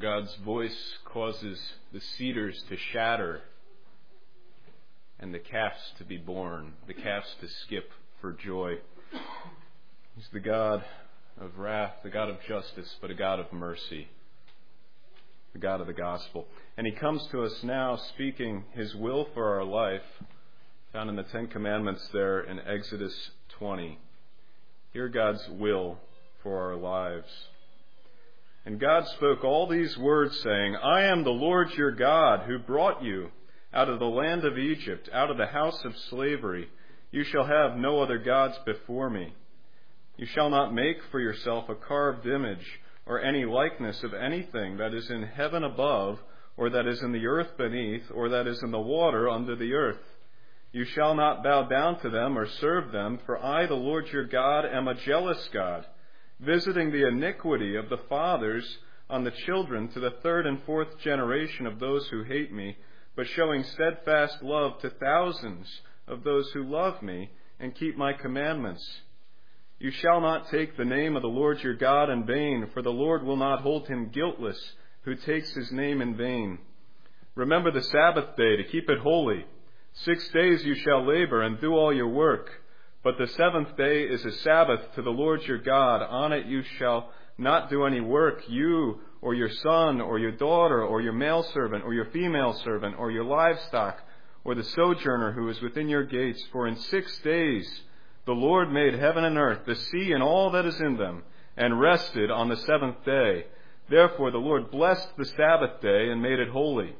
God's voice causes the cedars to shatter and the calves to be born, the calves to skip for joy. He's the God of wrath, the God of justice, but a God of mercy, the God of the gospel. And he comes to us now speaking his will for our life, found in the Ten Commandments there in Exodus 20. Hear God's will for our lives. And God spoke all these words, saying, I am the Lord your God, who brought you out of the land of Egypt, out of the house of slavery. You shall have no other gods before me. You shall not make for yourself a carved image, or any likeness of anything that is in heaven above, or that is in the earth beneath, or that is in the water under the earth. You shall not bow down to them or serve them, for I, the Lord your God, am a jealous God, visiting the iniquity of the fathers on the children to the third and fourth generation of those who hate me, but showing steadfast love to thousands of those who love me and keep my commandments. You shall not take the name of the Lord your God in vain, for the Lord will not hold him guiltless who takes his name in vain. Remember the Sabbath day to keep it holy. 6 days you shall labor and do all your work, but the seventh day is a Sabbath to the Lord your God. On it you shall not do any work, you or your son or your daughter or your male servant or your female servant or your livestock or the sojourner who is within your gates. For in 6 days the Lord made heaven and earth, the sea and all that is in them, and rested on the seventh day. Therefore the Lord blessed the Sabbath day and made it holy.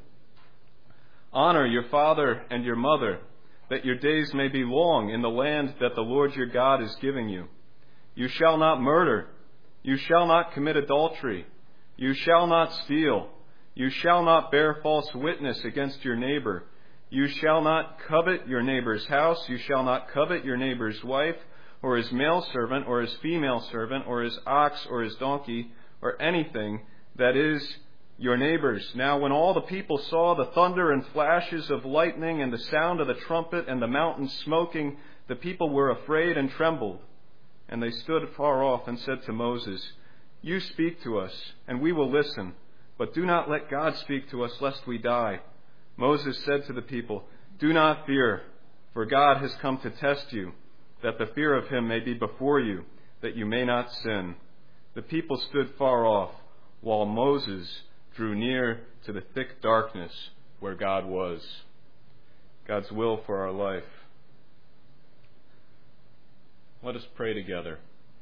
Honor your father and your mother, that your days may be long in the land that the Lord your God is giving you. You shall not murder. You shall not commit adultery. You shall not steal. You shall not bear false witness against your neighbor. You shall not covet your neighbor's house. You shall not covet your neighbor's wife, or his male servant, or his female servant, or his ox, or his donkey, or anything that is your neighbor's. Now when all the people saw the thunder and flashes of lightning and the sound of the trumpet and the mountain smoking, the people were afraid and trembled. And they stood far off and said to Moses, You speak to us, and we will listen, but do not let God speak to us, lest we die. Moses said to the people, Do not fear, for God has come to test you, that the fear of him may be before you, that you may not sin. The people stood far off, while Moses drew near to the thick darkness where God was. God's will for our life. Let us pray together.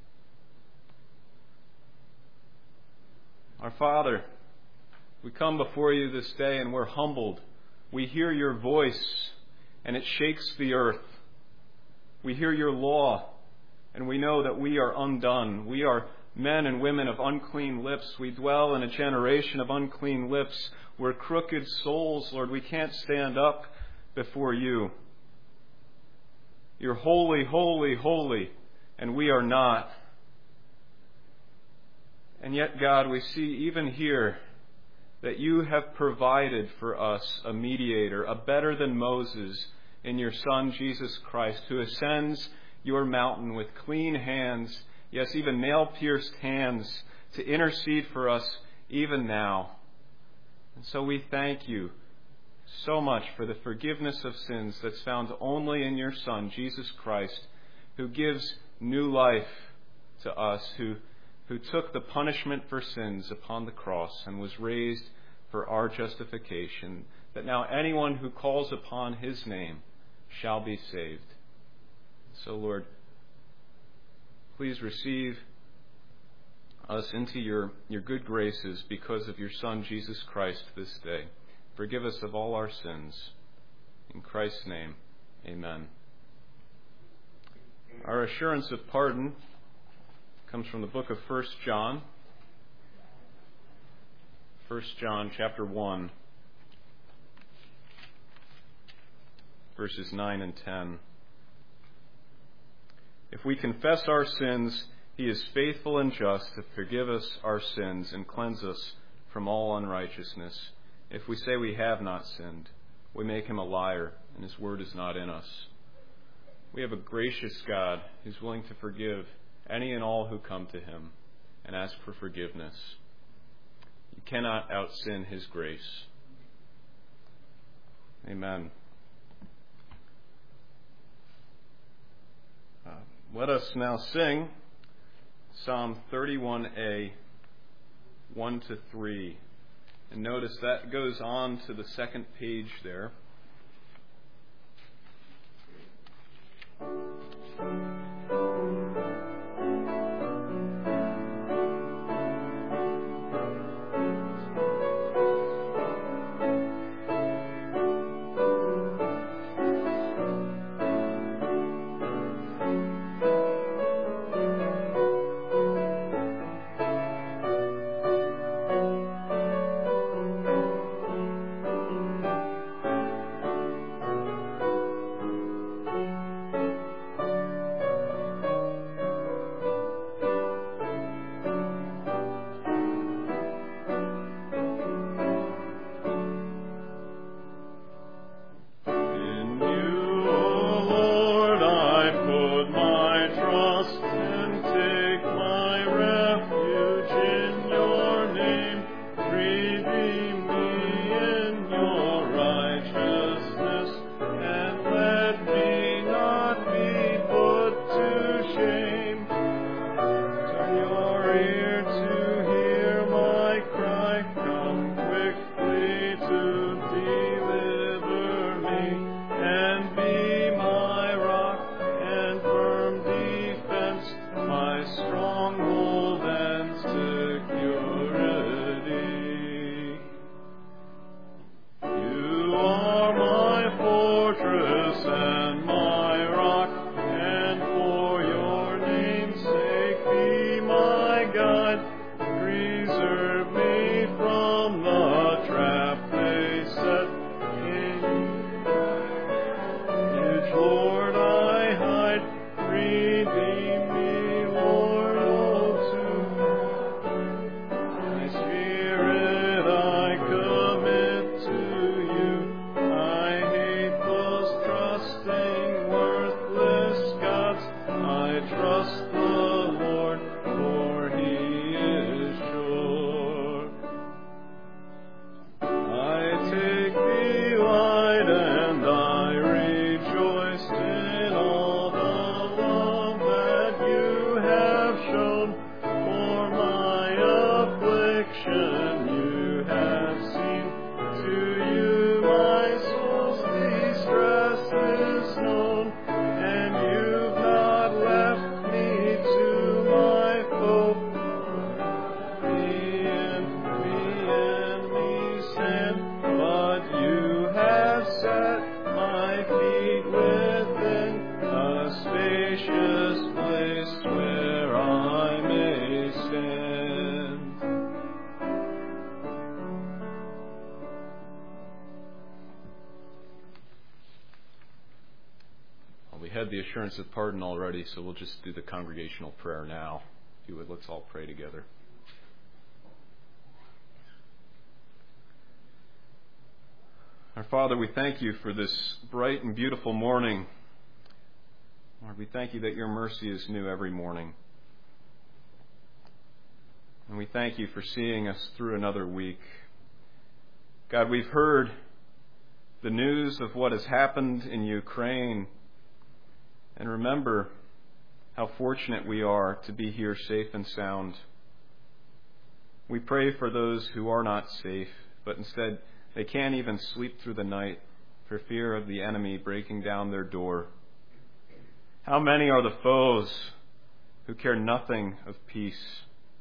Our Father, we come before you this day and we're humbled. We hear your voice and it shakes the earth. We hear your law and we know that we are undone. We are men and women of unclean lips. We dwell in a generation of unclean lips. We're crooked souls, Lord. We can't stand up before you. You're holy, holy, holy, and we are not. And yet, God, we see even here that you have provided for us a mediator, a better than Moses, in your Son, Jesus Christ, who ascends your mountain with clean hands, yes, even nail-pierced hands, to intercede for us even now. And so we thank you so much for the forgiveness of sins that's found only in your Son, Jesus Christ, who gives new life to us, who took the punishment for sins upon the cross and was raised for our justification, that now anyone who calls upon his name shall be saved. So, Lord, please receive us into your good graces because of your Son, Jesus Christ, this day. Forgive us of all our sins. In Christ's name, amen. Our assurance of pardon comes from the book of 1 John. 1 John chapter 1, verses 9 and 10. If we confess our sins, he is faithful and just to forgive us our sins and cleanse us from all unrighteousness. If we say we have not sinned, we make him a liar, and his word is not in us. We have a gracious God who's willing to forgive any and all who come to him and ask for forgiveness. You cannot out-sin His grace. Amen. Let us now sing Psalm 31a, 1-3. And notice that goes on to the second page there. The assurance of pardon already, so we'll just do the congregational prayer now. If you would, let's all pray together. Our Father, we thank you for this bright and beautiful morning. Lord, we thank you that your mercy is new every morning. And we thank you for seeing us through another week. God, we've heard the news of what has happened in Ukraine. And remember how fortunate we are to be here safe and sound. We pray for those who are not safe, but instead they can't even sleep through the night for fear of the enemy breaking down their door. How many are the foes who care nothing of peace?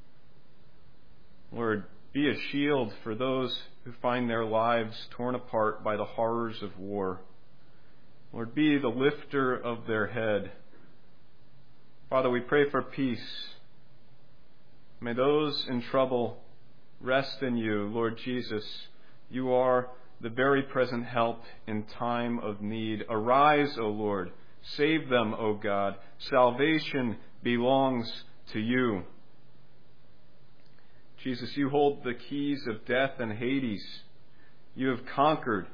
Lord, be a shield for those who find their lives torn apart by the horrors of war. Lord, be the lifter of their head. Father, we pray for peace. May those in trouble rest in you, Lord Jesus. You are the very present help in time of need. Arise, O Lord. Save them, O God. Salvation belongs to you. Jesus, you hold the keys of death and Hades. You have conquered.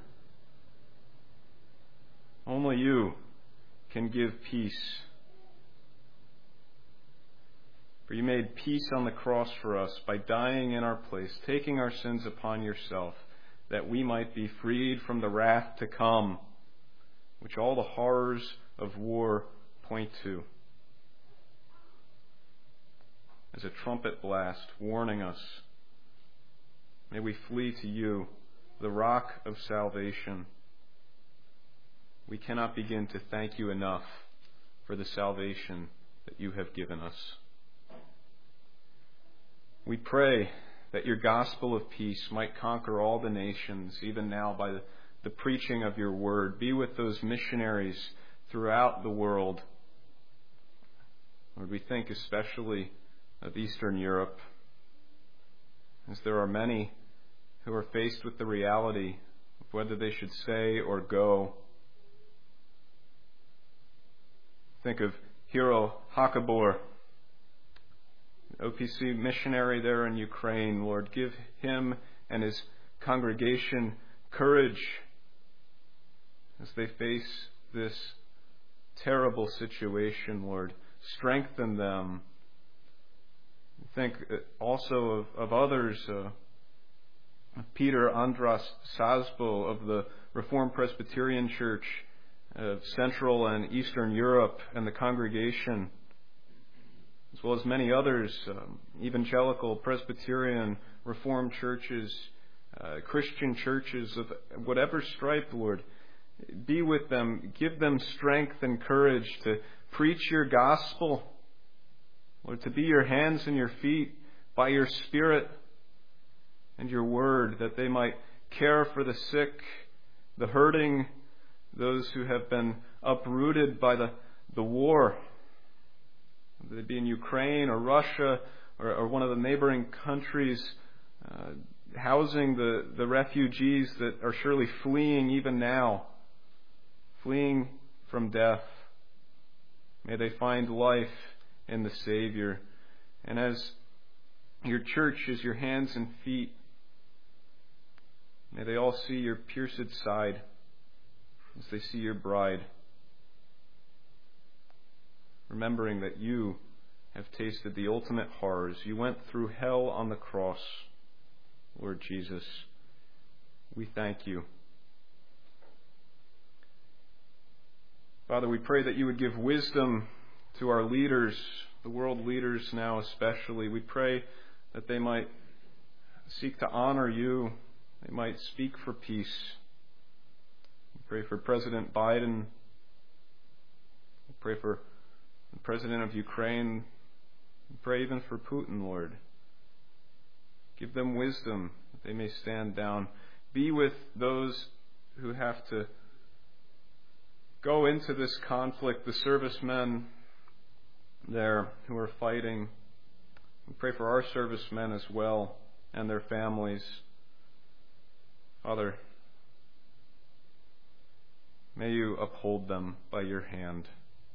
Only you can give peace. For you made peace on the cross for us by dying in our place, taking our sins upon yourself, that we might be freed from the wrath to come, which all the horrors of war point to. As a trumpet blast warning us, may we flee to you, the rock of salvation. We cannot begin to thank you enough for the salvation that you have given us. We pray that your gospel of peace might conquer all the nations, even now by the preaching of your word. Be with those missionaries throughout the world. Lord, we think especially of Eastern Europe, as there are many who are faced with the reality of whether they should stay or go. Think of Hiro Hakabor, OPC missionary there in Ukraine. Lord, give him and his congregation courage as they face this terrible situation, Lord. Strengthen them. Think also of others, Peter Andras Sasbo of the Reformed Presbyterian Church of Central and Eastern Europe and the congregation, as well as many others, evangelical, Presbyterian, Reformed churches, Christian churches of whatever stripe, Lord. Be with them. Give them strength and courage to preach your gospel, Lord, to be your hands and your feet by your Spirit and your word, that they might care for the sick, the hurting, those who have been uprooted by the war, whether they be in Ukraine or Russia or one of the neighboring countries, housing the refugees that are surely fleeing even now, fleeing from death. May they find life in the Savior. And as your church is your hands and feet, may they all see your pierced side as they see your bride, remembering that you have tasted the ultimate horrors. You went through hell on the cross, Lord Jesus. We thank you. Father, we pray that you would give wisdom to our leaders, the world leaders now especially. We pray that they might seek to honor you. They might speak for peace. We pray for President Biden. We pray for the President of Ukraine. We pray even for Putin, Lord. Give them wisdom that they may stand down. Be with those who have to go into this conflict, the servicemen there who are fighting. We pray for our servicemen as well and their families. Father, may you uphold them by your hand.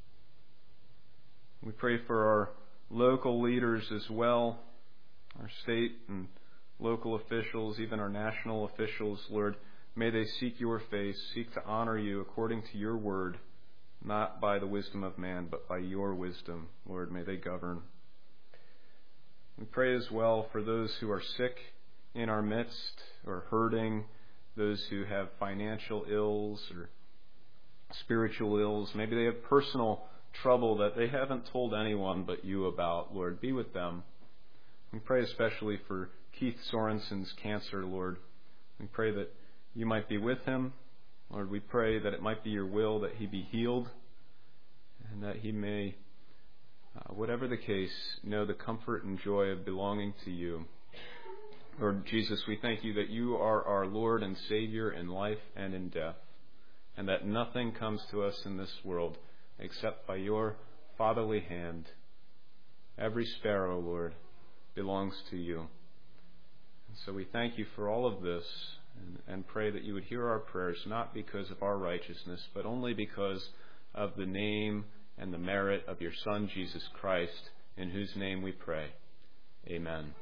We pray for our local leaders as well, our state and local officials, even our national officials, Lord. May they seek your face, seek to honor you according to your word, not by the wisdom of man, but by your wisdom. Lord, may they govern. We pray as well for those who are sick in our midst or hurting, those who have financial ills or spiritual ills. Maybe they have personal trouble that they haven't told anyone but you about. Lord, be with them. We pray especially for Keith Sorensen's cancer, Lord. We pray that you might be with him. Lord, we pray that it might be your will that he be healed and that he may, whatever the case, know the comfort and joy of belonging to you. Lord Jesus, we thank you that you are our Lord and Savior in life and in death, and that nothing comes to us in this world except by your fatherly hand. Every sparrow, Lord, belongs to you. And so we thank you for all of this and pray that you would hear our prayers, not because of our righteousness, but only because of the name and the merit of your Son, Jesus Christ, in whose name we pray. Amen.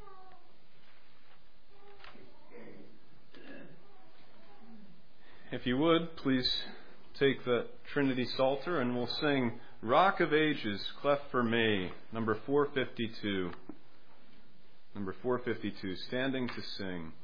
If you would, please take the Trinity Psalter and we'll sing Rock of Ages, cleft for me, number 452. Number 452, Standing to Sing.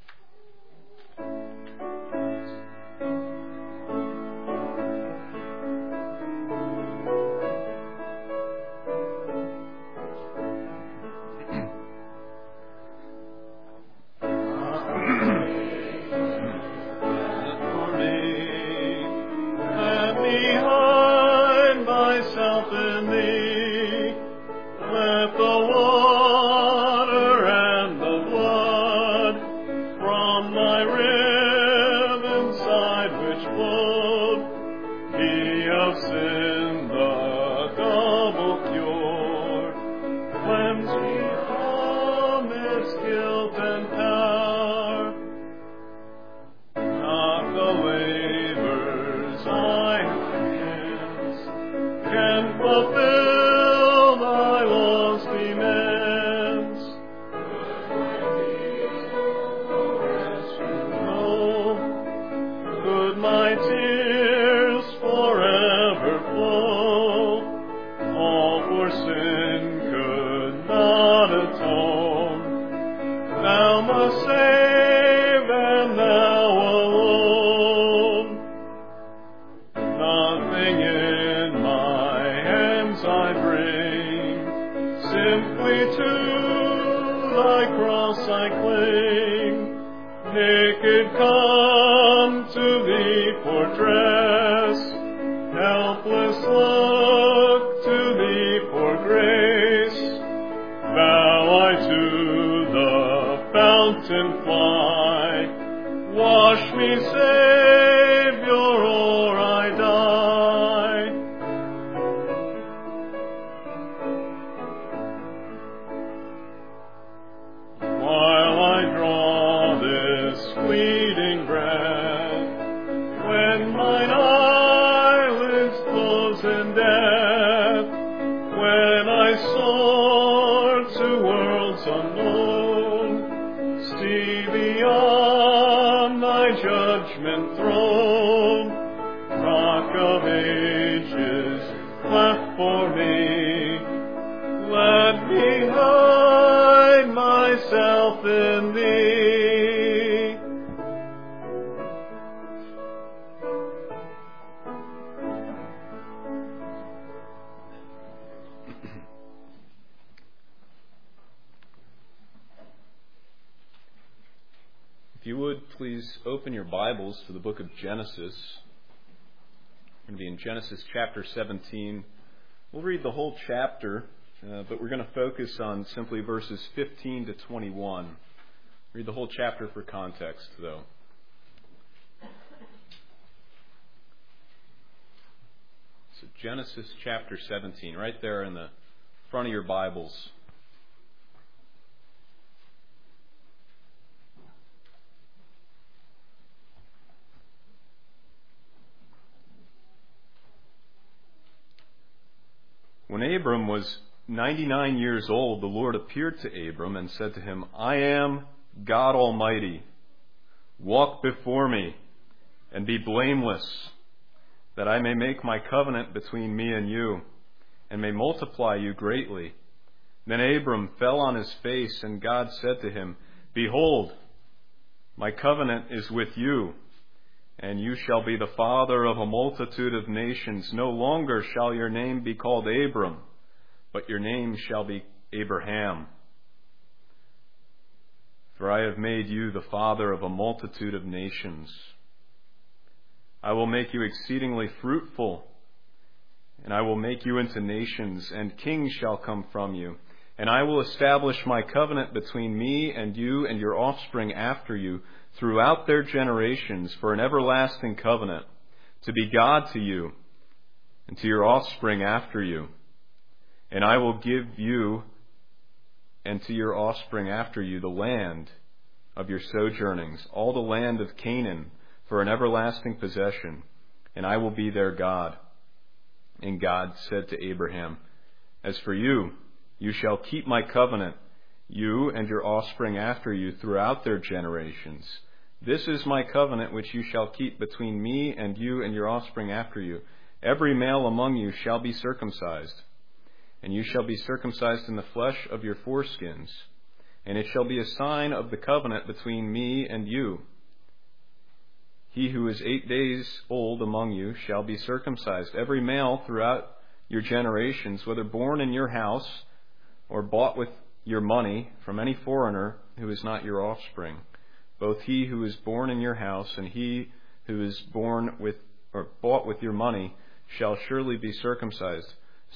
If you would, please open your Bibles to the book of Genesis. We're going to be in Genesis chapter 17. We'll read the whole chapter, but we're going to focus on simply verses 15 to 21. Read the whole chapter for context, though. So Genesis chapter 17, right there in the front of your Bibles. When Abram was 99 years old, the Lord appeared to Abram and said to him, I am God Almighty. Walk before me and be blameless, that I may make my covenant between me and you, and may multiply you greatly. Then Abram fell on his face, and God said to him, Behold, my covenant is with you, and you shall be the father of a multitude of nations. No longer shall your name be called Abram, but your name shall be Abraham. For I have made you the father of a multitude of nations. I will make you exceedingly fruitful, and I will make you into nations, and kings shall come from you. And I will establish my covenant between me and you and your offspring after you throughout their generations for an everlasting covenant, to be God to you and to your offspring after you. And I will give you and to your offspring after you the land of your sojournings, all the land of Canaan, for an everlasting possession, and I will be their God. And God said to Abraham, As for you, you shall keep my covenant, you and your offspring after you throughout their generations. This is my covenant which you shall keep between me and you and your offspring after you, every male among you shall be circumcised. And you shall be circumcised in the flesh of your foreskins. And it shall be a sign of the covenant between me and you. He who is 8 days old among you shall be circumcised, every male throughout your generations, whether born in your house or bought with your money from any foreigner who is not your offspring. Both he who is born in your house and he who is born with or bought with your money shall surely be circumcised.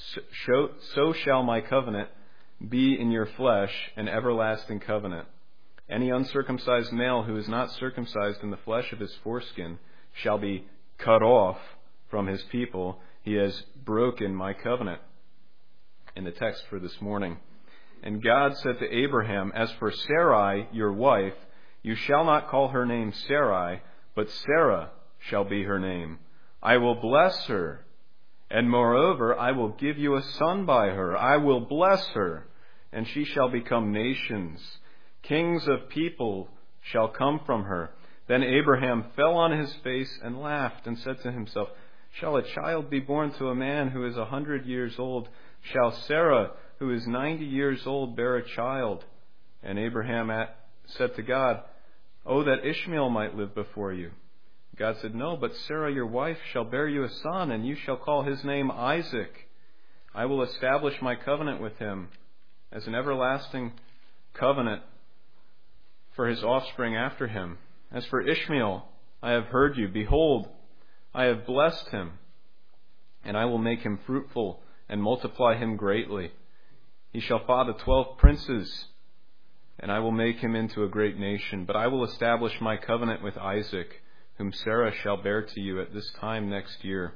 So shall my covenant be in your flesh, an everlasting covenant. Any uncircumcised male who is not circumcised in the flesh of his foreskin shall be cut off from his people. He has broken my covenant. In the text for this morning. And God said to Abraham, as for Sarai, your wife, you shall not call her name Sarai, but Sarah shall be her name. I will bless her. And moreover, I will give you a son by her. I will bless her, and she shall become nations. Kings of people shall come from her. Then Abraham fell on his face and laughed and said to himself, shall a child be born to a man who is 100 years old? Shall Sarah, who is 90 years old, bear a child? And Abraham said to God, oh, that Ishmael might live before you. God said, no, but Sarah your wife shall bear you a son, and you shall call his name Isaac. I will establish my covenant with him as an everlasting covenant for his offspring after him. As for Ishmael, I have heard you. Behold, I have blessed him, and I will make him fruitful and multiply him greatly. He shall father 12 princes, and I will make him into a great nation. But I will establish my covenant with Isaac, whom Sarah shall bear to you at this time next year.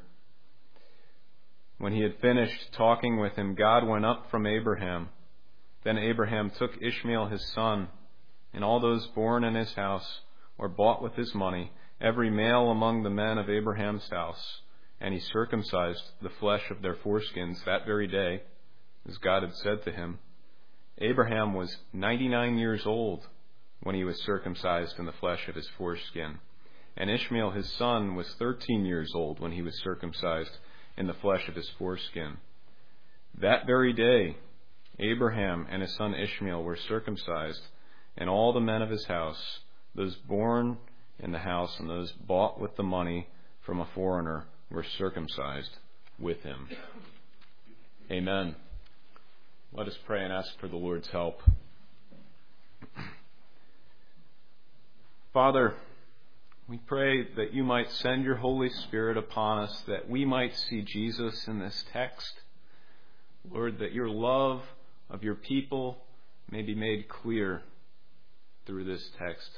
When he had finished talking with him, God went up from Abraham. Then Abraham took Ishmael his son, and all those born in his house, or bought with his money, every male among the men of Abraham's house, and he circumcised the flesh of their foreskins that very day, as God had said to him. Abraham was 99 years old when he was circumcised in the flesh of his foreskin. And Ishmael his son was 13 years old when he was circumcised in the flesh of his foreskin. That very day, Abraham and his son Ishmael were circumcised, and all the men of his house, those born in the house and those bought with the money from a foreigner, were circumcised with him. Amen. Let us pray and ask for the Lord's help. Father, we pray that you might send your Holy Spirit upon us, that we might see Jesus in this text. Lord, that your love of your people may be made clear through this text.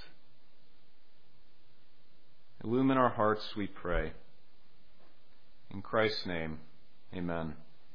Illumine our hearts, we pray. In Christ's name, amen.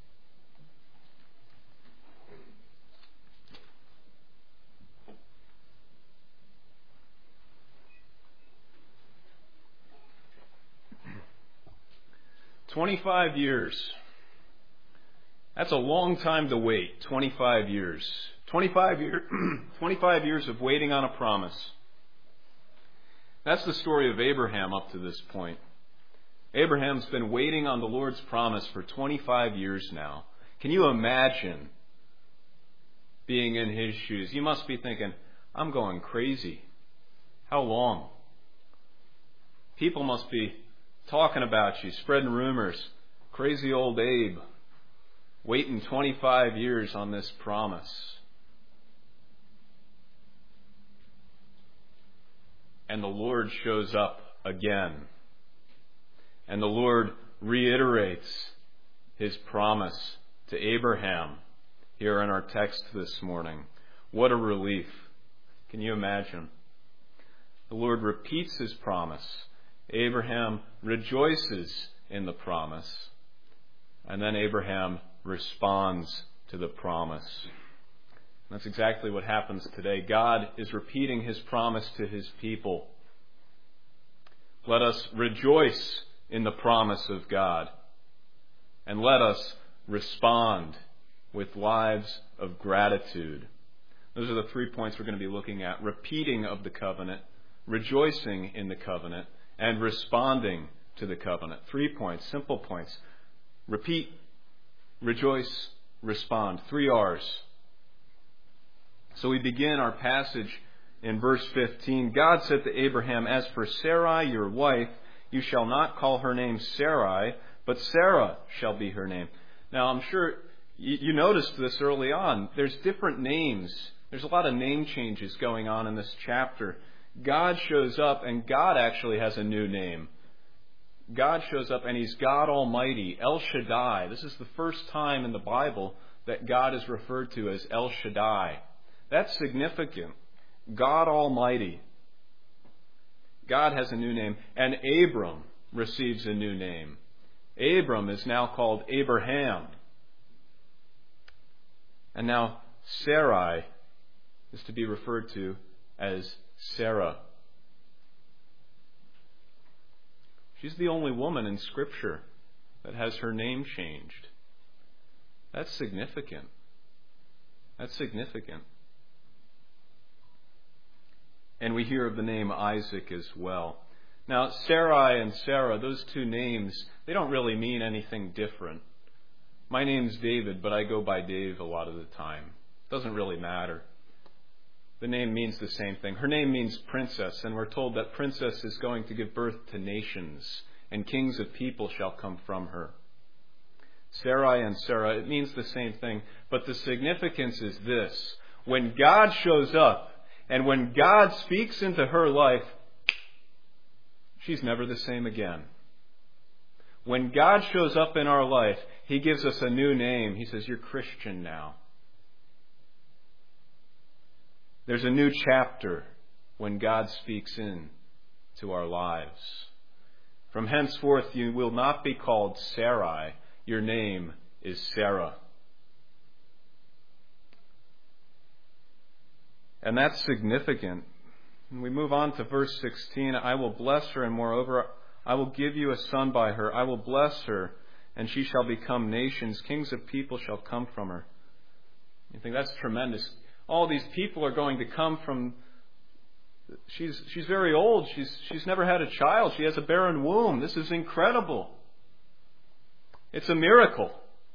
"25 years. That's a long time to wait. 25 years. 25 years of waiting on a promise. That's the story of Abraham up to this point. Abraham's been waiting on the Lord's promise for 25 years now. Can you imagine being in his shoes? You must be thinking, I'm going crazy. How long? People must be talking about you, spreading rumors. Crazy old Abe, waiting 25 years on this promise. And the Lord shows up again. And the Lord reiterates his promise to Abraham here in our text this morning. What a relief. Can you imagine? The Lord repeats his promise. Abraham rejoices in the promise. And then Abraham responds to the promise. That's exactly what happens today. God is repeating his promise to his people. Let us rejoice in the promise of God. And let us respond with lives of gratitude. Those are the 3 points we're going to be looking at. Repeating of the covenant, rejoicing in the covenant, and responding to the covenant. 3 points, simple points. Repeat, rejoice, respond. 3 R's. So we begin our passage in verse 15. God said to Abraham, "As for Sarai, your wife, you shall not call her name Sarai, but Sarah shall be her name." Now, I'm sure you noticed this early on. There's different names. There's a lot of name changes going on in this chapter. God shows up, and God actually has a new name. God shows up, and He's God Almighty, El Shaddai. This is the first time in the Bible that God is referred to as El Shaddai. That's significant. God Almighty. God has a new name, and Abram receives a new name. Abram is now called Abraham. And now Sarai is to be referred to as Sarah. She's the only woman in Scripture that has her name changed. That's significant. That's significant. And we hear of the name Isaac as well. Now, Sarai and Sarah, those two names, they don't really mean anything different. My name's David, but I go by Dave a lot of the time. Doesn't really matter. The name means the same thing. Her name means princess, and we're told that princess is going to give birth to nations, and kings of people shall come from her. Sarai and Sarah, it means the same thing, but the significance is this. When God shows up, and when God speaks into her life, she's never the same again. When God shows up in our life, He gives us a new name. He says, "You're Christian now." There's a new chapter when God speaks in to our lives. From henceforth, you will not be called Sarai. Your name is Sarah. And that's significant. And we move on to verse 16. "I will bless her, and moreover, I will give you a son by her. I will bless her, and she shall become nations. Kings of people shall come from her." You think that's tremendous. All these people are going to come from... She's very old. She's never had a child. She has a barren womb. This is incredible. It's a miracle.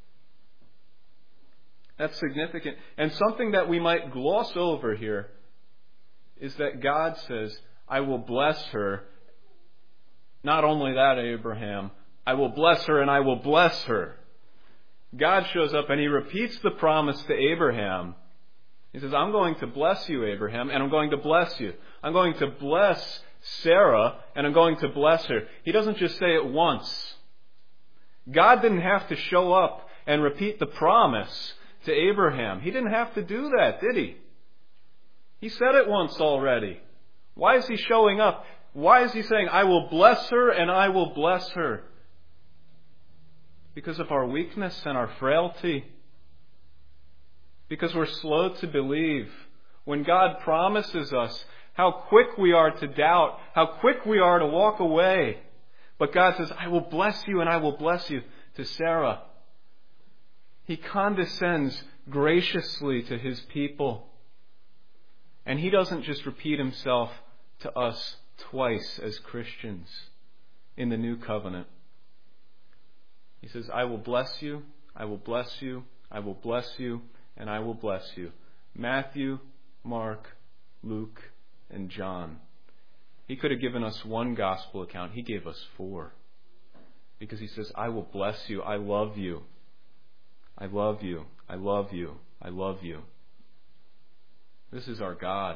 That's significant. And something that we might gloss over here is that God says, "I will bless her." Not only that, Abraham, I will bless her and I will bless her. God shows up and He repeats the promise to Abraham. He says, "I'm going to bless you, Abraham, and I'm going to bless you. I'm going to bless Sarah, and I'm going to bless her." He doesn't just say it once. God didn't have to show up and repeat the promise to Abraham. He didn't have to do that, did He? He said it once already. Why is He showing up? Why is He saying, "I will bless her and I will bless her"? Because of our weakness and our frailty. Because we're slow to believe. When God promises us, how quick we are to doubt, how quick we are to walk away. But God says, "I will bless you and I will bless you," to Sarah. He condescends graciously to His people. And He doesn't just repeat Himself to us twice as Christians in the new covenant. He says, "I will bless you, I will bless you, I will bless you, and I will bless you." Matthew, Mark, Luke, and John. He could have given us one gospel account. He gave us 4. Because He says, "I will bless you, I love you. I love you, I love you, I love you." This is our God.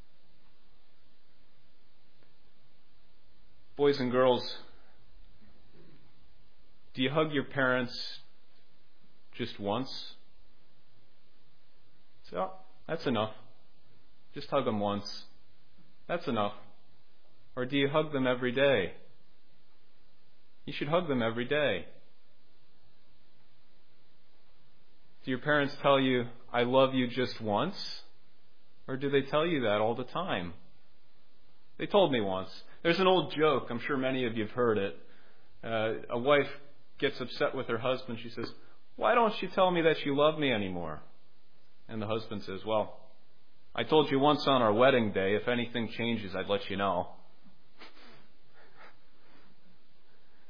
Boys and girls, do you hug your parents just once? Say, "Oh, that's enough. Just hug them once. That's enough." Or do you hug them every day? You should hug them every day. Do your parents tell you, "I love you" just once? Or do they tell you that all the time? They told me once. There's an old joke. I'm sure many of you have heard it. A wife gets upset with her husband. She says, "Why don't you tell me that you love me anymore?" And the husband says, "Well, I told you once on our wedding day. If anything changes, I'd let you know."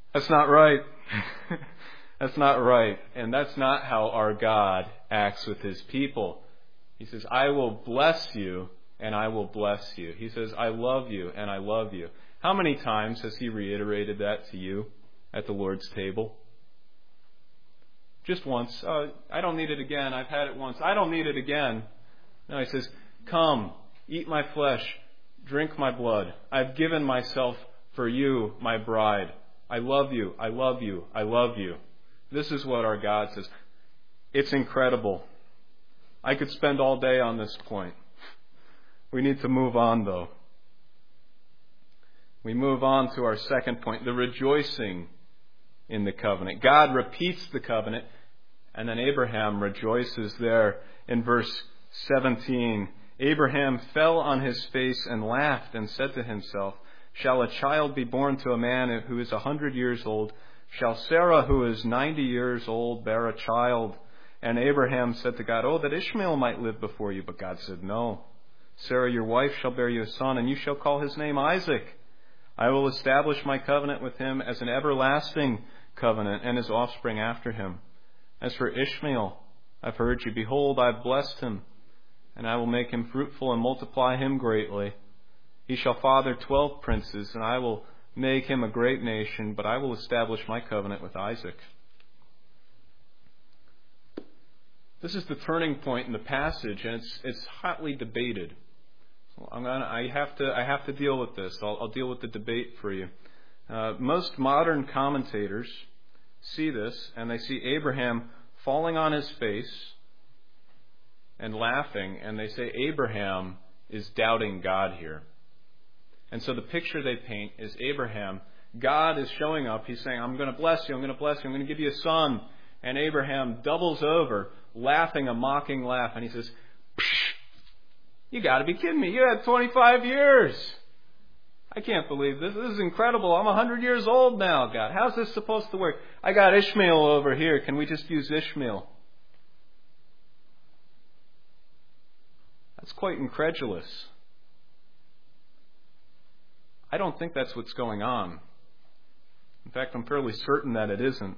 That's not right. That's not right. And that's not how our God acts with His people. He says, I will bless you and I will bless you. He says, I love you and I love you. How many times has He reiterated that to you at the Lord's table? Just once. I don't need it again. I've had it once. I don't need it again. No, He says, come, eat my flesh, drink my blood. I've given myself for you, my bride. I love you. I love you. I love you. This is what our God says. It's incredible. I could spend all day on this point. We need to move on, though. We move on to our second point, the rejoicing in the covenant. God repeats the covenant, and then Abraham rejoices there in verse 17. Abraham fell on his face and laughed and said to himself, shall a child be born to a man who is 100 years old? Shall Sarah, who is 90 years old, bear a child? And Abraham said to God, oh, that Ishmael might live before you. But God said, no. Sarah, your wife, shall bear you a son, and you shall call his name Isaac. I will establish my covenant with him as an everlasting covenant, and his offspring after him. As for Ishmael, I've heard you. Behold, I've blessed him, and I will make him fruitful and multiply him greatly. He shall father 12 princes, and I will make him a great nation, but I will establish my covenant with Isaac. This is the turning point in the passage, and it's hotly debated. So I have to deal with this. I'll deal with the debate for you. Most modern commentators see this, and they see Abraham falling on his face and laughing, and they say Abraham is doubting God here. And so the picture they paint is Abraham. God is showing up. He's saying, I'm going to bless you. I'm going to bless you. I'm going to give you a son. And Abraham doubles over, laughing a mocking laugh. And he says, you got to be kidding me. You had 25 years. I can't believe this. This is incredible. I'm 100 years old now, God. How's this supposed to work? I got Ishmael over here. Can we just use Ishmael? That's quite incredulous. I don't think that's what's going on. In fact, I'm fairly certain that it isn't.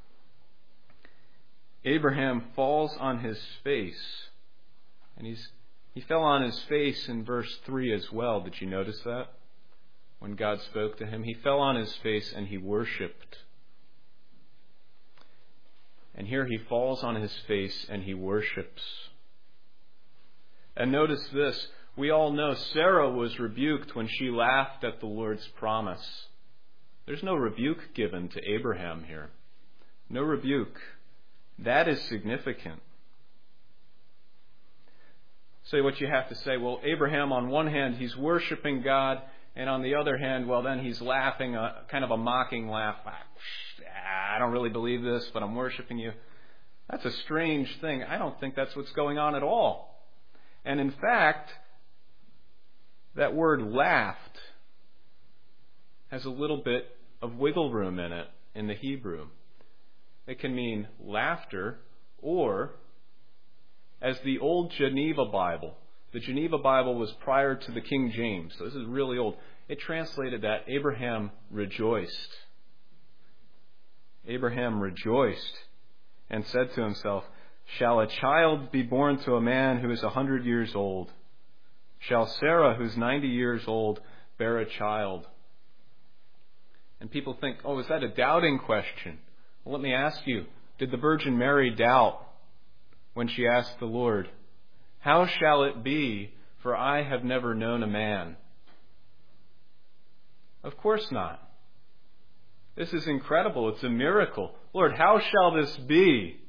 Abraham falls on his face, and he fell on his face in verse 3 as well. Did you notice that? When God spoke to him, he fell on his face and he worshipped. And here he falls on his face and he worships. And notice this. We all know Sarah was rebuked when she laughed at the Lord's promise. There's no rebuke given to Abraham here. No rebuke. That is significant. So what you have to say, well, Abraham, on one hand, he's worshiping God, and on the other hand, well, then he's laughing, kind of a mocking laugh. I don't really believe this, but I'm worshiping you. That's a strange thing. I don't think that's what's going on at all. And in fact, that word laughed has a little bit of wiggle room in it in the Hebrew. It can mean laughter, or, as the old Geneva Bible, the Geneva Bible was prior to the King James, so this is really old. It translated that Abraham rejoiced. Abraham rejoiced and said to himself, shall a child be born to a man who is 100 years old? Shall Sarah, who's 90 years old, bear a child? And people think, oh, is that a doubting question? Well, let me ask you, did the Virgin Mary doubt when she asked the Lord, how shall it be, for I have never known a man? Of course not. This is incredible. It's a miracle. Lord, how shall this be?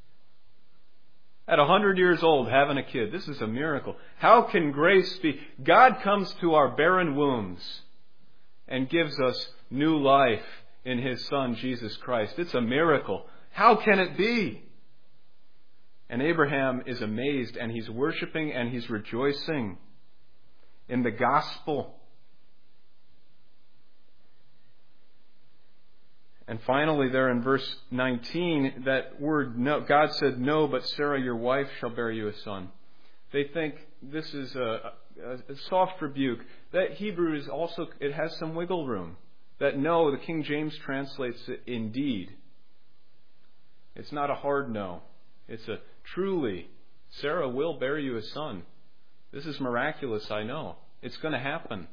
At 100 years old, having a kid. This is a miracle. How can grace be? God comes to our barren wombs and gives us new life in His Son, Jesus Christ. It's a miracle. How can it be? And Abraham is amazed, and he's worshiping and he's rejoicing in the gospel. And finally, there in verse 19, that word no, God said, no, but Sarah, your wife, shall bear you a son. They think this is a soft rebuke. That Hebrew is also, it has some wiggle room. That no, the King James translates it indeed. It's not a hard no. It's a truly, Sarah will bear you a son. This is miraculous, I know. It's going to happen.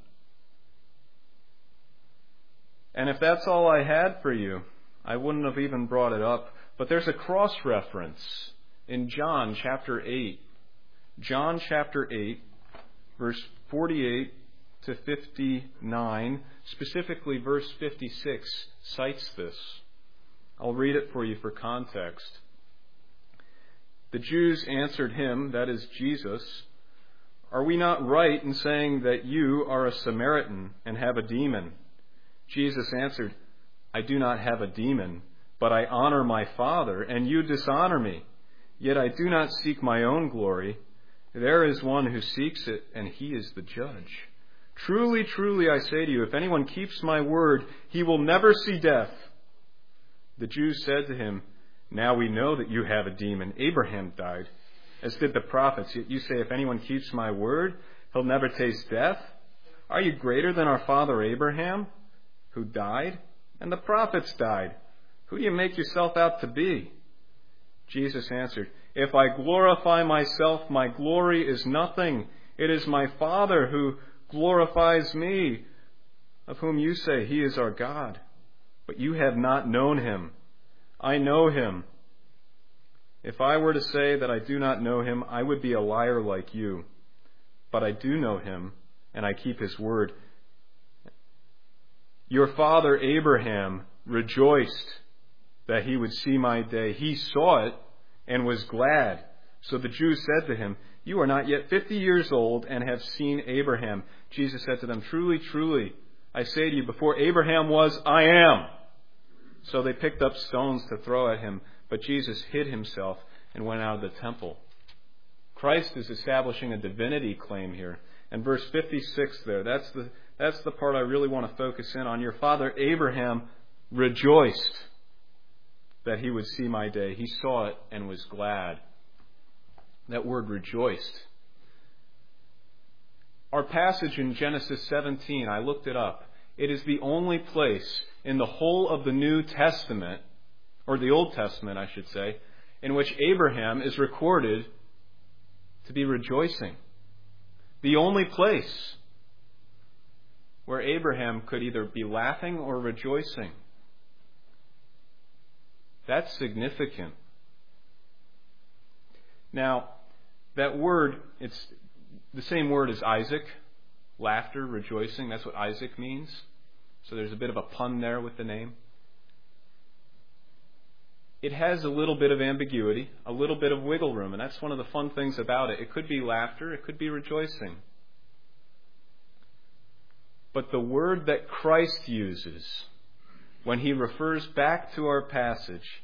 And if that's all I had for you, I wouldn't have even brought it up. But there's a cross-reference in John chapter 8. John chapter 8, verse 48 to 59, specifically verse 56, cites this. I'll read it for you for context. The Jews answered him, that is Jesus, "Are we not right in saying that you are a Samaritan and have a demon?" Jesus answered, "I do not have a demon, but I honor my Father, and you dishonor me. Yet I do not seek my own glory. There is one who seeks it, and he is the judge. Truly, truly, I say to you, if anyone keeps my word, he will never see death." The Jews said to him, "Now we know that you have a demon. Abraham died, as did the prophets. Yet you say, if anyone keeps my word, he'll never taste death. Are you greater than our father Abraham, who died? And the prophets died. Who do you make yourself out to be?" Jesus answered, "If I glorify myself, my glory is nothing. It is my Father who glorifies me, of whom you say he is our God. But you have not known him. I know him. If I were to say that I do not know him, I would be a liar like you. But I do know him, and I keep his word. Your father Abraham rejoiced that he would see my day. He saw it and was glad. So the Jews said to him, "You are not yet 50 years old and have seen Abraham." Jesus said to them, "Truly, truly, I say to you, before Abraham was, I am." So they picked up stones to throw at him, but Jesus hid himself and went out of the temple. Christ is establishing a divinity claim here. And verse 56 there, that's the part I really want to focus in on. Your father Abraham rejoiced that he would see my day. He saw it and was glad. That word rejoiced. Our passage in Genesis 17, I looked it up. It is the only place in the whole of the New Testament, or the Old Testament, I should say, in which Abraham is recorded to be rejoicing. The only place where Abraham could either be laughing or rejoicing. That's significant. Now, that word, it's the same word as Isaac, laughter, rejoicing. That's what Isaac means. So there's a bit of a pun there with the name. It has a little bit of ambiguity, a little bit of wiggle room, and that's one of the fun things about it. It could be laughter, it could be rejoicing. But the word that Christ uses when he refers back to our passage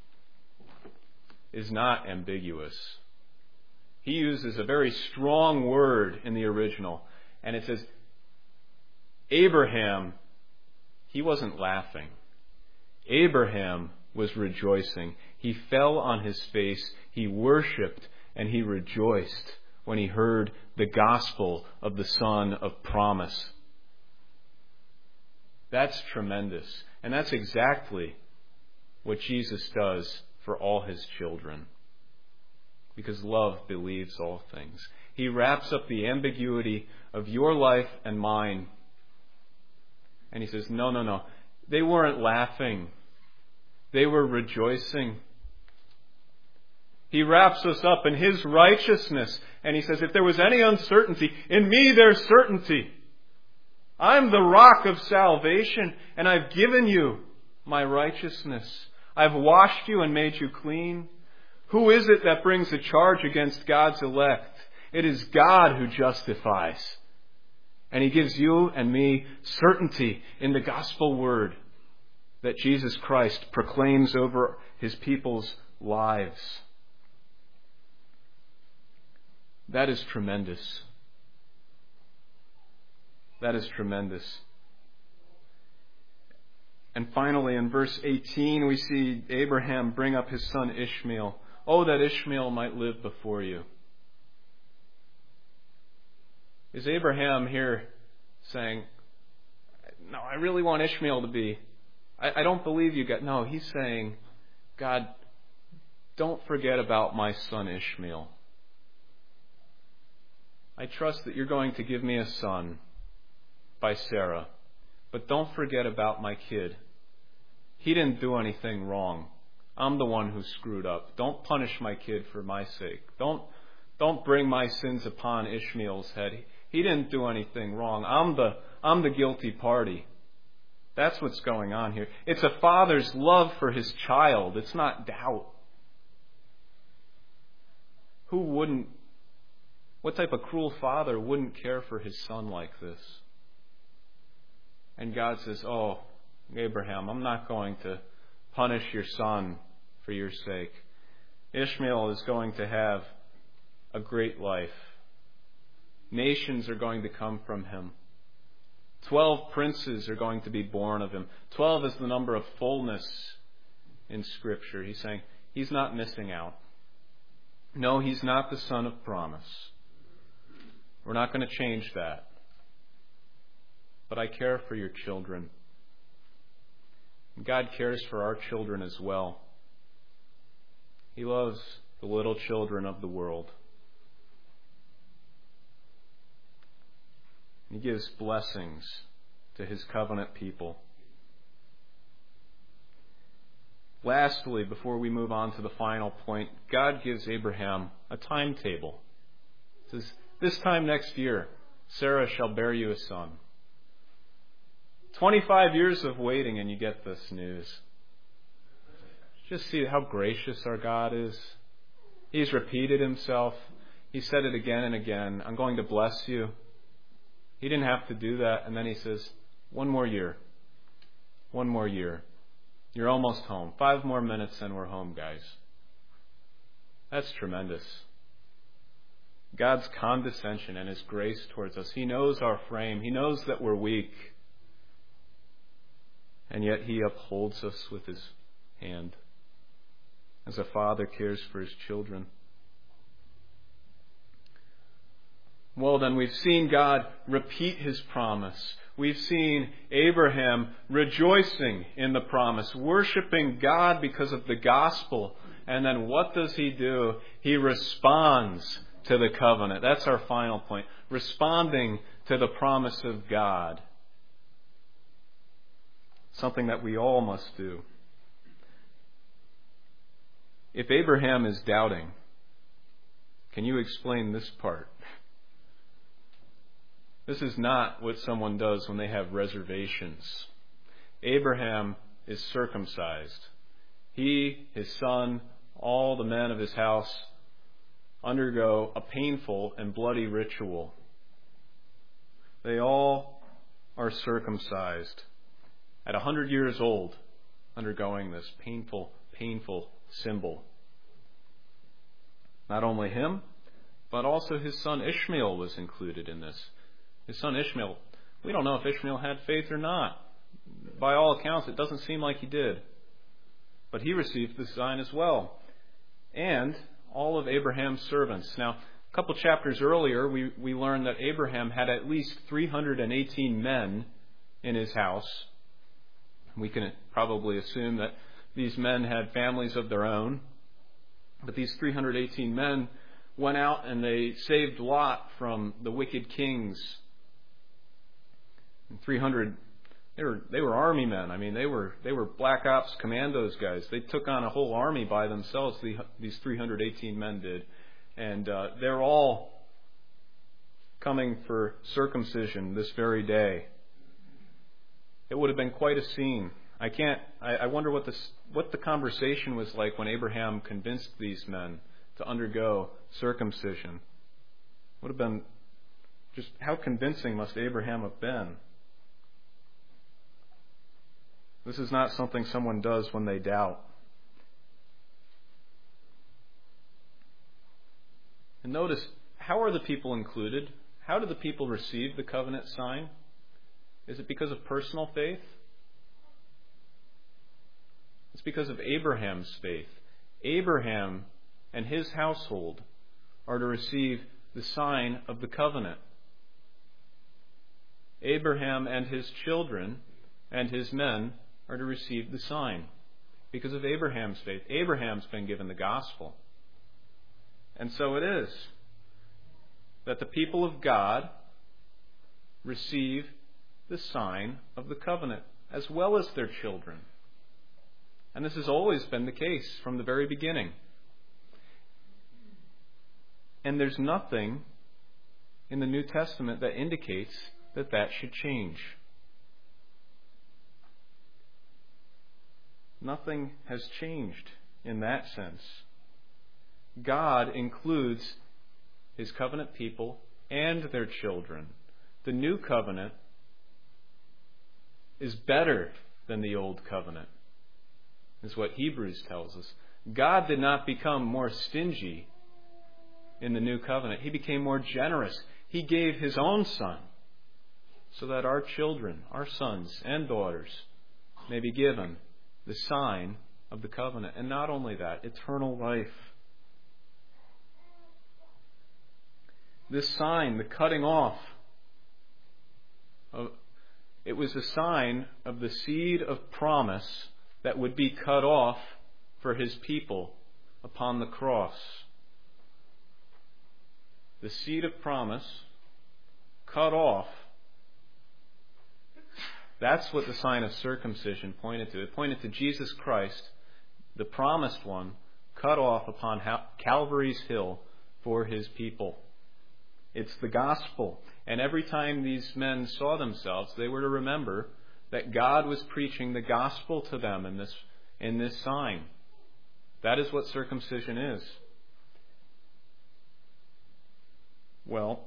is not ambiguous. He uses a very strong word in the original, and it says, Abraham, he wasn't laughing. Abraham was rejoicing. He fell on his face, he worshipped, and he rejoiced when he heard the gospel of the Son of Promise. That's tremendous. And that's exactly what Jesus does for all his children. Because love believes all things. He wraps up the ambiguity of your life and mine. And he says, no. They weren't laughing. They were rejoicing. He wraps us up in his righteousness. And he says, if there was any uncertainty, in me there's certainty. I'm the rock of salvation, and I've given you my righteousness. I've washed you and made you clean. Who is it that brings a charge against God's elect? It is God who justifies. And he gives you and me certainty in the gospel word that Jesus Christ proclaims over his people's lives. That is tremendous. That is tremendous. And finally, in verse 18, we see Abraham bring up his son Ishmael. Oh, that Ishmael might live before you. Is Abraham here saying, no, I really want Ishmael to be. I don't believe you, God. No, he's saying, God, don't forget about my son Ishmael. I trust that you're going to give me a son by Sarah, but don't forget about my kid. He didn't do anything wrong. I'm the one who screwed up. Don't punish my kid for my sake. Don't bring my sins upon Ishmael's head. He didn't do anything wrong. I'm the guilty party. That's what's going on here. It's a father's love for his child. It's not doubt. Who wouldn't? What type of cruel father wouldn't care for his son like this? And God says, oh, Abraham, I'm not going to punish your son for your sake. Ishmael is going to have a great life. Nations are going to come from him. 12 princes are going to be born of him. 12 is the number of fullness in Scripture. He's saying he's not missing out. No, he's not the son of promise. We're not going to change that. But I care for your children. God cares for our children as well. He loves the little children of the world. He gives blessings to his covenant people. Lastly, before we move on to the final point, God gives Abraham a timetable. He says, this time next year, Sarah shall bear you a son. 25 years of waiting and you get this news. Just see how gracious our God is. He's repeated himself. He said it again and again. I'm going to bless you. He didn't have to do that. And then he says, one more year. One more year. You're almost home. 5 more minutes and we're home, guys. That's tremendous. God's condescension and his grace towards us. He knows our frame. He knows that we're weak. And yet he upholds us with his hand, as a father cares for his children. Well, then, we've seen God repeat his promise. We've seen Abraham rejoicing in the promise, worshiping God because of the gospel. And then what does he do? He responds to the covenant. That's our final point. Responding to the promise of God. Something that we all must do. If Abraham is doubting, can you explain this part? This is not what someone does when they have reservations. Abraham is circumcised. He, his son, all the men of his house undergo a painful and bloody ritual. They all are circumcised at 100 years old, undergoing this painful symbol. Not only him, but also his son Ishmael was included in this. His son Ishmael, we don't know if Ishmael had faith or not. By all accounts, it doesn't seem like he did. But he received the sign as well. And all of Abraham's servants. Now, a couple chapters earlier, we learned that Abraham had at least 318 men in his house. We can probably assume that these men had families of their own. But these 318 men went out and they saved Lot from the wicked kings. And 300, they were army men. I mean, they were Black Ops commandos guys. They took on a whole army by themselves, these 318 men did. And they're all coming for circumcision this very day. It would have been quite a scene. I wonder what the conversation was like when Abraham convinced these men to undergo circumcision. Would have been just how convincing must Abraham have been? This is not something someone does when they doubt. And notice, how are the people included? How do the people receive the covenant sign? Is it because of personal faith? It's because of Abraham's faith. Abraham and his household are to receive the sign of the covenant. Abraham and his children and his men are to receive the sign because of Abraham's faith. Abraham's been given the gospel. And so it is that the people of God receive the sign of the covenant as well as their children. And this has always been the case from the very beginning. And there's nothing in the New Testament that indicates that that should change. Nothing has changed in that sense. God includes His covenant people and their children. The new covenant is better than the old covenant, is what Hebrews tells us. God did not become more stingy in the new covenant. He became more generous. He gave His own Son so that our children, our sons and daughters, may be given the sign of the covenant. And not only that, eternal life. This sign, the cutting off, it was a sign of the seed of promise that would be cut off for His people upon the cross. The seed of promise cut off. That's what the sign of circumcision pointed to. It pointed to Jesus Christ, the promised one, cut off upon Calvary's hill for His people. It's the gospel. And every time these men saw themselves, they were to remember that God was preaching the gospel to them in this sign. That is what circumcision is. Well,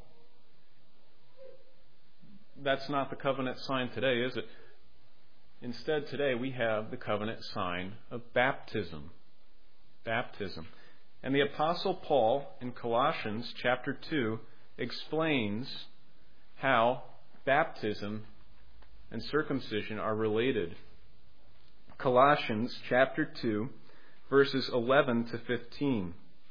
that's not the covenant sign today, is it? Instead, today we have the covenant sign of baptism. Baptism. And the Apostle Paul in Colossians chapter 2 explains how baptism and circumcision are related. Colossians chapter 2, verses 11 to 15.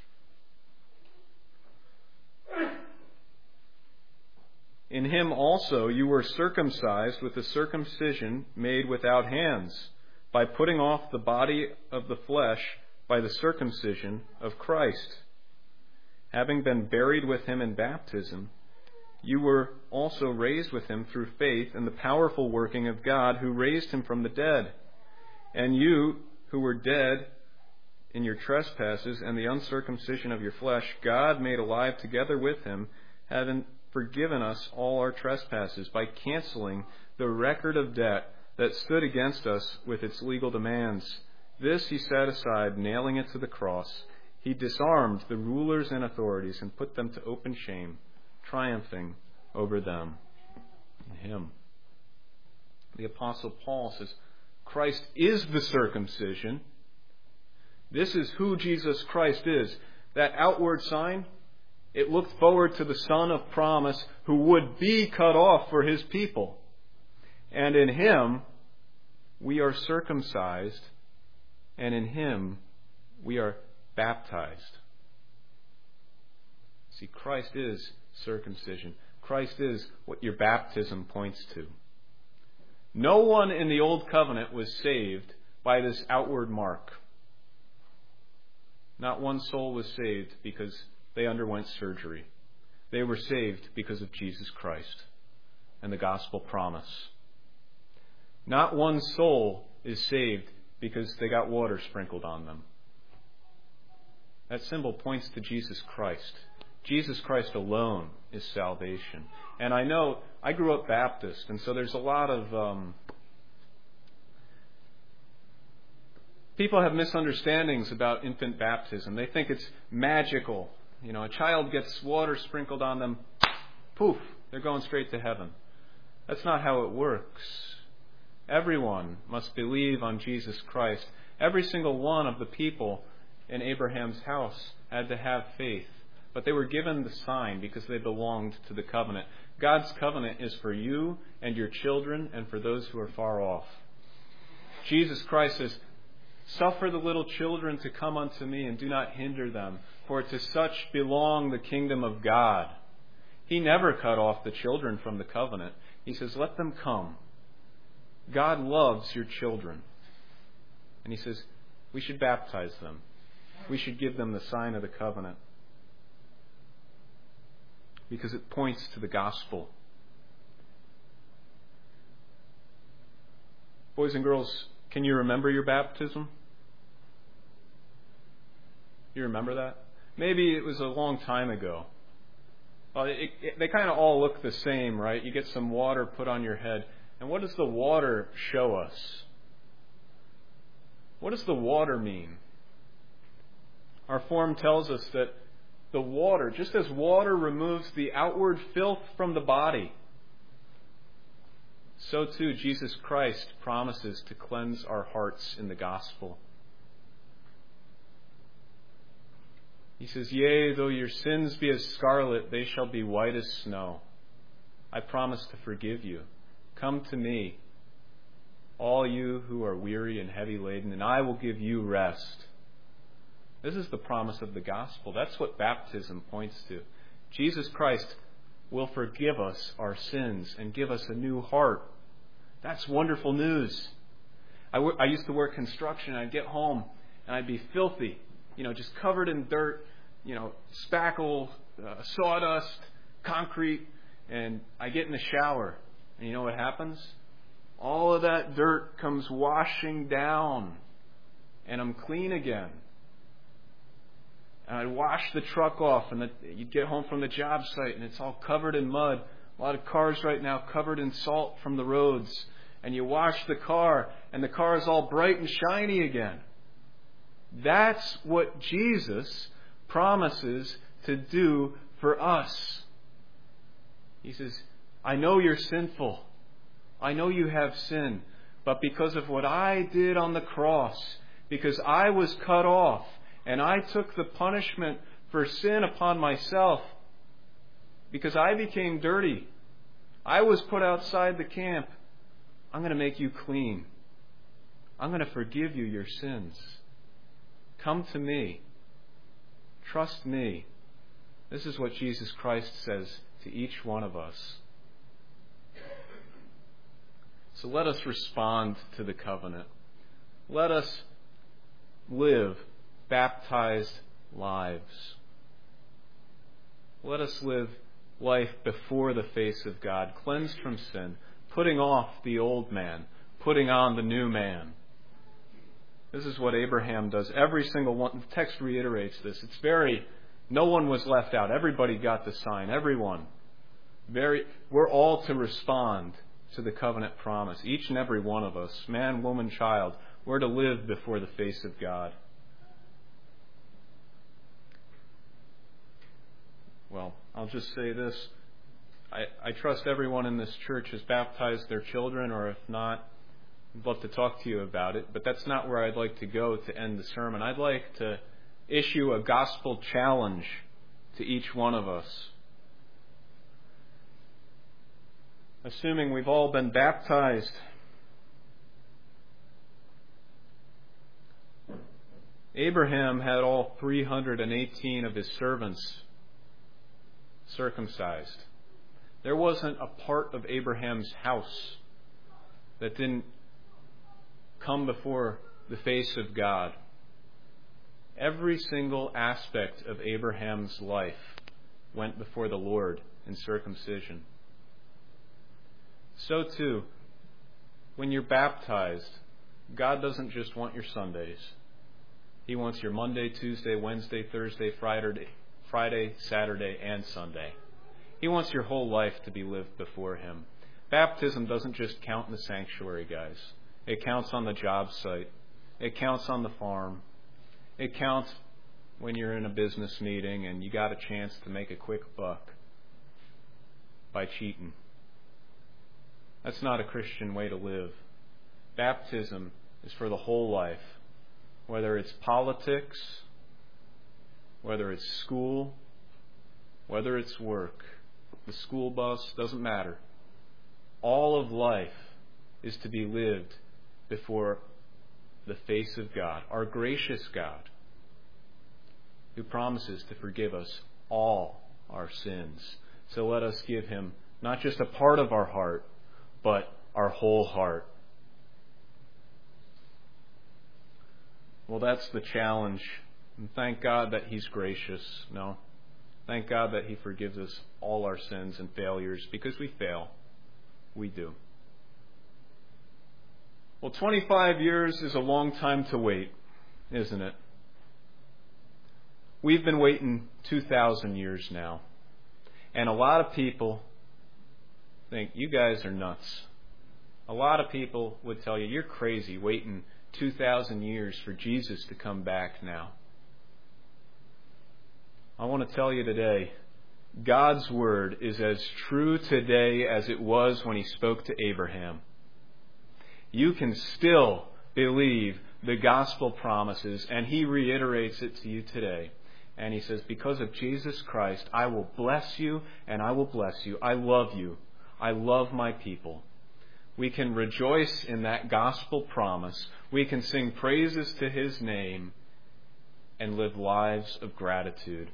In Him also you were circumcised with a circumcision made without hands, by putting off the body of the flesh by the circumcision of Christ. Having been buried with Him in baptism, you were also raised with Him through faith in the powerful working of God who raised Him from the dead. And you, who were dead in your trespasses and the uncircumcision of your flesh, God made alive together with Him, having forgiven us all our trespasses by canceling the record of debt that stood against us with its legal demands. This He set aside, nailing it to the cross. He disarmed the rulers and authorities and put them to open shame, triumphing over them. In Him. The Apostle Paul says, Christ is the circumcision. This is who Jesus Christ is. That outward sign, it looked forward to the Son of promise who would be cut off for His people. And in Him, we are circumcised, and in Him, we are baptized. See, Christ is circumcision. Christ is what your baptism points to. No one in the Old Covenant was saved by this outward mark. Not one soul was saved because they underwent surgery. They were saved because of Jesus Christ and the gospel promise. Not one soul is saved because they got water sprinkled on them. That symbol points to Jesus Christ. Jesus Christ alone is salvation. And I know, I grew up Baptist, and so there's a lot of people have misunderstandings about infant baptism. They think it's magical. You know, a child gets water sprinkled on them, poof, they're going straight to heaven. That's not how it works. Everyone must believe on Jesus Christ. Every single one of the people in Abraham's house had to have faith. But they were given the sign because they belonged to the covenant. God's covenant is for you and your children and for those who are far off. Jesus Christ says, "Suffer the little children to come unto me, and do not hinder them, for to such belong the kingdom of God." He never cut off the children from the covenant. He says, let them come. God loves your children. And He says, we should baptize them. We should give them the sign of the covenant. Because it points to the gospel. Boys and girls, can you remember your baptism? You remember that? Maybe it was a long time ago. Well, they kind of all look the same, right? You get some water put on your head. And what does the water show us? What does the water mean? Our form tells us that the water, just as water removes the outward filth from the body, so too Jesus Christ promises to cleanse our hearts in the gospel. He says, yea, though your sins be as scarlet, they shall be white as snow. I promise to forgive you. Come to me, all you who are weary and heavy laden, and I will give you rest. This is the promise of the gospel. That's what baptism points to. Jesus Christ will forgive us our sins and give us a new heart. That's wonderful news. I used to work construction. I'd get home and I'd be filthy, just covered in dirt, spackle, sawdust, concrete, and I get in the shower. And you know what happens? All of that dirt comes washing down, and I'm clean again. And I'd wash the truck off, and you'd get home from the job site, and it's all covered in mud. A lot of cars right now covered in salt from the roads. And you wash the car, and the car is all bright and shiny again. That's what Jesus promises to do for us. He says, I know you're sinful. I know you have sin. But because of what I did on the cross, because I was cut off, and I took the punishment for sin upon myself, because I became dirty, I was put outside the camp, I'm going to make you clean. I'm going to forgive you your sins. Come to me. Trust me. This is what Jesus Christ says to each one of us. So let us respond to the covenant. Let us live baptized lives. Let us live life before the face of God, cleansed from sin, putting off the old man, putting on the new man. This is what Abraham does. Every single one. The text reiterates this. No one was left out. Everybody got the sign. Everyone. We're all to respond to the covenant promise. Each and every one of us, man, woman, child, we're to live before the face of God. Well, I'll just say this. I trust everyone in this church has baptized their children, or if not, I'd love to talk to you about it. But that's not where I'd like to go to end the sermon. I'd like to issue a gospel challenge to each one of us. Assuming we've all been baptized, Abraham had all 318 of his servants circumcised. There wasn't a part of Abraham's house that didn't come before the face of God. Every single aspect of Abraham's life went before the Lord in circumcision. So too, when you're baptized, God doesn't just want your Sundays. He wants your Monday, Tuesday, Wednesday, Thursday, Friday, Saturday, and Sunday. He wants your whole life to be lived before Him. Baptism doesn't just count in the sanctuary, guys. It counts on the job site. It counts on the farm. It counts when you're in a business meeting and you got a chance to make a quick buck by cheating. That's not a Christian way to live. Baptism is for the whole life. Whether it's politics, whether it's school, whether it's work, the school bus, doesn't matter. All of life is to be lived before the face of God, our gracious God, who promises to forgive us all our sins, So let us give Him not just a part of our heart, but our whole heart. Well, that's the challenge. And thank God that He's gracious. No. Thank God that He forgives us all our sins and failures, because we fail. We do. Well, 25 years is a long time to wait, isn't it? We've been waiting 2,000 years now. And a lot of people think, you guys are nuts. A lot of people would tell you, you're crazy waiting 2,000 years for Jesus to come back now. I want to tell you today, God's Word is as true today as it was when He spoke to Abraham. You can still believe the gospel promises, and He reiterates it to you today. And He says, because of Jesus Christ, I will bless you and I will bless you. I love you. I love my people. We can rejoice in that gospel promise. We can sing praises to His name and live lives of gratitude.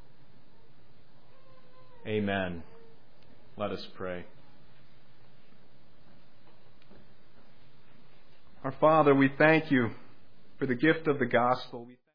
Amen. Let us pray. Our Father, we thank You for the gift of the gospel.